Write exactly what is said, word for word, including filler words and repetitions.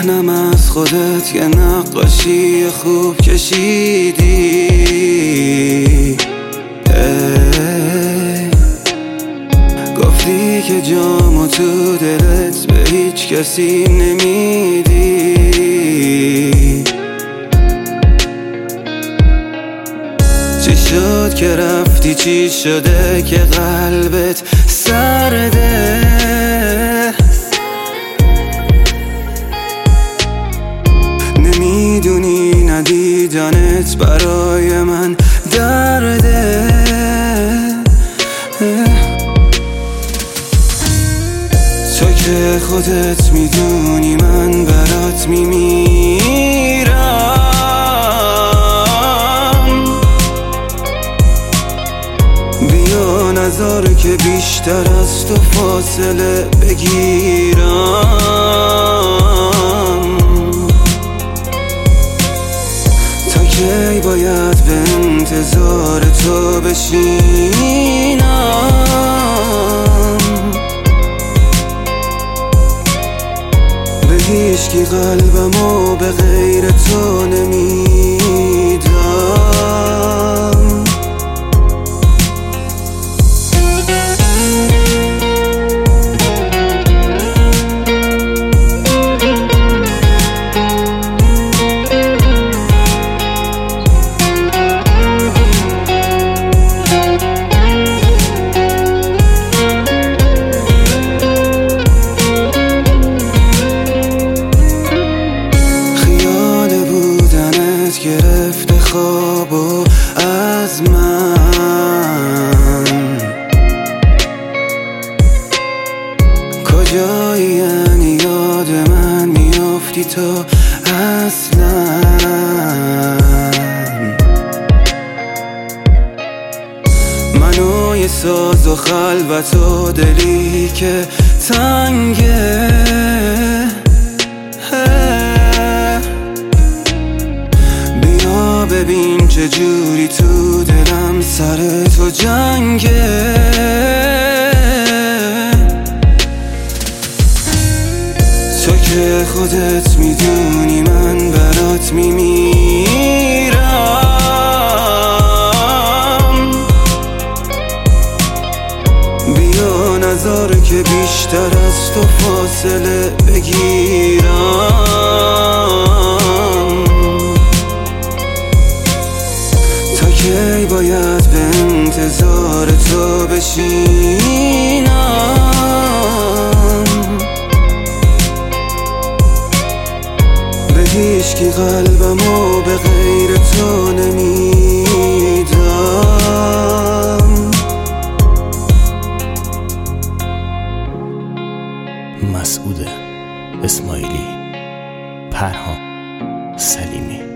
ذهنم از خودت یه نقاشی خوب کشیدی. ای گفتی که جامو تو دلت به هیچ کسی نمیدی. چی شد که رفتی؟ چی شده که قلبت سرده؟ نمیدونی ندیدنت برای من درده. تو که خودت میدونی من برات میمیرم. بیا نذار که بیشتر از تو فاصله بگیرم. تا کی باید به انتظار تو بشینم؟ به هیچکی قلبمو به غیر تو نمیدم. گرفته خوابو از من. کجایی یعنی یاد من میافتی تو اصلا؟ منو یه ساز و خلوت و دلی که تنگه. ببین چه جوری تو دلم سر تو جنگه. تو که خودت میدونی من برات میمیرم. بیا نذار که بیشتر از تو فاصله بگیرم. کی باید به انتظار تو بشینم؟ به هیچکی قلبمو به غیر تو نمیدم. مسعود اسماعیلی، پرهام سلیمی.